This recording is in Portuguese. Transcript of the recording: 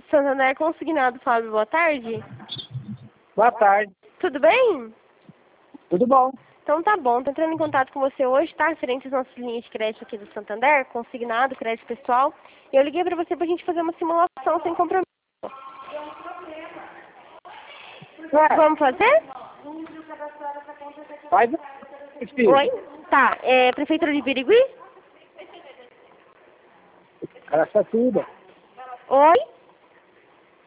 Santander Consignado, Fábio, boa tarde. Boa tarde. Tudo bem? Tudo bom? Então tá bom, tô entrando em contato com você hoje, tá? Referente às nossas linhas de crédito aqui do Santander, consignado, crédito pessoal. E eu liguei pra você pra gente fazer uma simulação sem compromisso. Vamos fazer? Faz. Oi? Tá, Prefeitura de Birigui? Araçatuba. Oi?